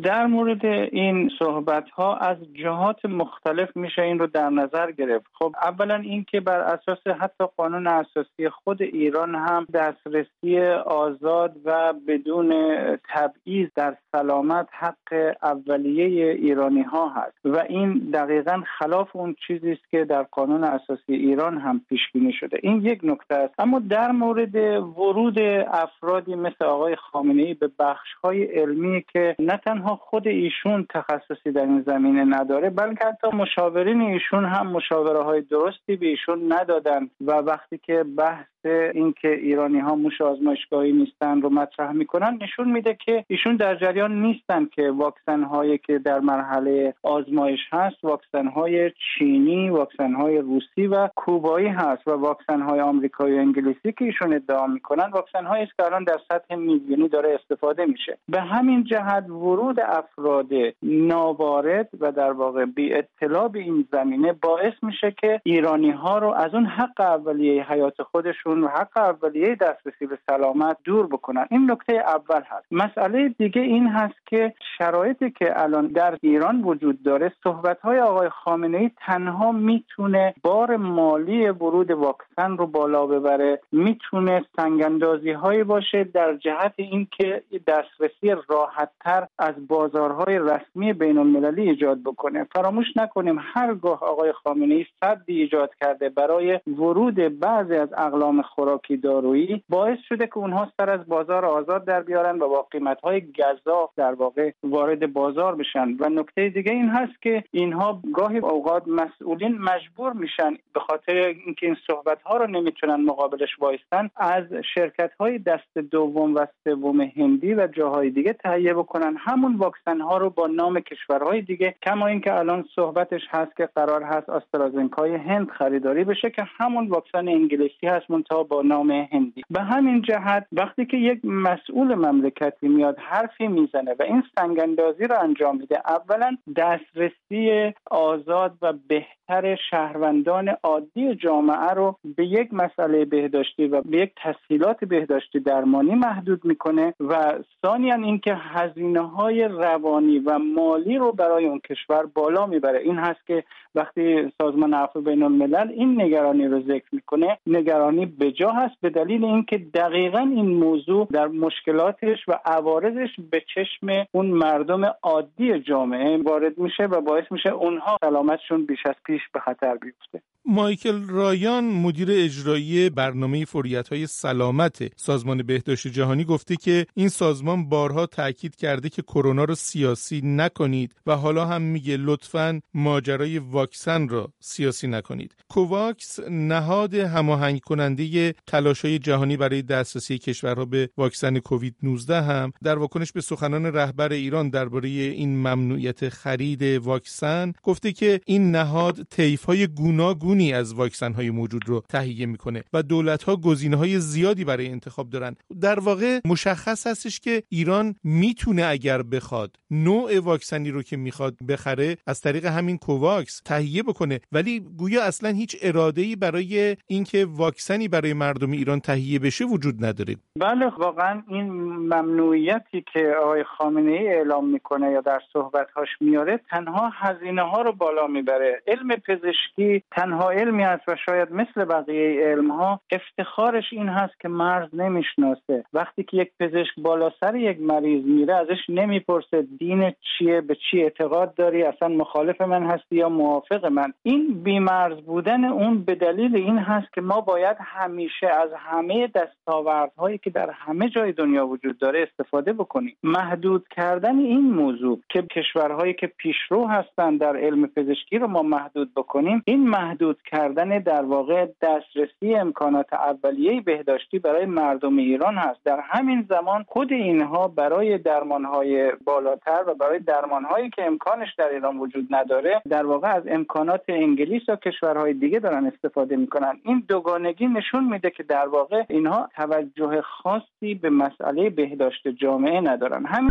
در مورد این صحبت ها از جهات مختلف میشه این رو در نظر گرفت. خب اولا این که بر اساس حتی قانون اساسی خود ایران هم دسترسی آزاد و بدون تبعیض در سلامت حق اولیه ایرانی ها هست و این دقیقاً خلاف اون چیزی است که در قانون اساسی ایران هم پیش بینی شده. این یک نکته است. اما در مورد ورود افرادی مثل آقای خامنه‌ای به بخش‌های علمی که نه تنها خود ایشون تخصصی در این زمینه نداره بلکه حتی مشاورین ایشون هم مشاوره‌های درستی به ایشون ندادن و وقتی که بحث اینکه ایرانی ها موش آزمایشگاهی نیستن رو مطرح میکنن نشون میده که ایشون در جریان نیستن که واکسن هایی که در مرحله آزمایش هست واکسن های چینی، واکسن های روسی و کوبایی هست و واکسن های آمریکایی و انگلیسی که ایشون ادعا میکنن واکسن هایی است که الان در سطح میلیونی داره استفاده میشه. به همین جهت ورود افراد ناوارد و در واقع بی اطلاع به این زمینه باعث میشه که ایرانی ها رو از اون حق اولیه حیات خودشون و حق اولیه دسترسی به سلامت دور بکنن. این نکته اول هست. مسئله دیگه این هست که شرایطی که الان در ایران وجود داره صحبت‌های آقای خامنه‌ای تنها میتونه بار مالی ورود واکسن رو بالا ببره، میتونه سنگ‌اندازی‌هایی باشه در جهت اینکه دسترسی راحت‌تر از بازارهای رسمی بین‌المللی ایجاد بکنه. فراموش نکنیم هرگاه آقای خامنه‌ای سدی ایجاد کرده برای ورود بعضی از اقلام خوراکی دارویی باعث شده که اونها سر از بازار آزاد در بیارن و با قیمت‌های گزاف در واقع وارد بازار بشن. و نکته دیگه این هست که اینها گاهی اوقات مسئولین مجبور میشن به خاطر اینکه این صحبت‌ها رو نمیتونن مقابلش وایستن از شرکت‌های دست دوم و سوم هندی و جاهای دیگه تهیه بکنن همون واکسن‌ها رو با نام کشورهای دیگه، کما اینکه الان صحبتش هست که قرار هست آسترازنکای هند خریداری بشه که همون واکسن انگلیسی هست منتها با نام هندی. به همین جهت وقتی که یک مسئول مملکتی میاد حرفی میزنه و این سنگ‌اندازی رو انجام میده، اولا دسترسی آزاد و بهتر شهروندان عادی جامعه رو به یک مسئله بهداشتی و به یک تسهیلات بهداشتی درمانی محدود میکنه و ثانیاً اینکه هزینه‌های روانی و مالی رو برای اون کشور بالا میبره. این هست که وقتی سازمان عفو بین‌الملل این نگرانی رو ذکر میکنه نگرانی بجا هست به دلیل اینکه دقیقاً این موضوع در مشکلاتش و عوارضش به چشم اون مردم عادی جامعه وارد میشه و باعث میشه اونها سلامتشون بیش از پیش به خطر بیفته. مایکل رایان مدیر اجرایی برنامه فوریت‌های سلامت سازمان بهداشت جهانی گفته که این سازمان بارها تاکید کرده که کرونا رو سیاسی نکنید و حالا هم میگه لطفاً ماجرای واکسن رو سیاسی نکنید. کوواکس نهاد هماهنگ کننده تلاش‌های جهانی برای دسترسی کشورها به واکسن کووید 19 هم در واکنش به سخنان رهبر ایران درباره این ممنوعیت خرید واکسن گفته که این نهاد طیف‌های گوناگون از واکسن‌های موجود رو تهیه میکنه و دولت‌ها گزینه‌های زیادی برای انتخاب دارن. در واقع مشخص هستش که ایران میتونه اگر بخواد نوع واکسنی رو که میخواد بخره از طریق همین کوواکس تهیه بکنه، ولی گویا اصلا هیچ اراده‌ای برای اینکه واکسنی برای مردم ایران تهیه بشه وجود نداره. بله، واقعا این ممنوعیتی که آقای خامنه‌ای اعلام میکنه یا در صحبت‌هاش میاره تنها هزینه‌ها رو بالا میبره. علم پزشکی تنها علمی است و شاید مثل بقیه علم‌ها افتخارش این هست که مرز نمیشناسه. وقتی که یک پزشک بالا سر یک مریض میره ازش نمیپرسه دین چیه، به چی اعتقاد داری، اصلا مخالف من هستی یا موافق من. این بی‌مرز بودن اون به دلیل این هست که ما باید همیشه از همه دستاوردهایی که در همه جای دنیا وجود داره استفاده بکنیم. محدود کردن این موضوع که کشورهایی که پیشرو هستند در علم پزشکی رو ما محدود بکنیم، این محدود کردن در واقع دسترسی امکانات اولیه بهداشتی برای مردم ایران هست. در همین زمان خود اینها برای درمانهای بالاتر و برای درمانهایی که امکانش در ایران وجود نداره در واقع از امکانات انگلیس و کشورهای دیگه دارن استفاده میکنن. این دوگانگی نشون میده که در واقع اینها توجه خاصی به مسئله بهداشت جامعه ندارن. همین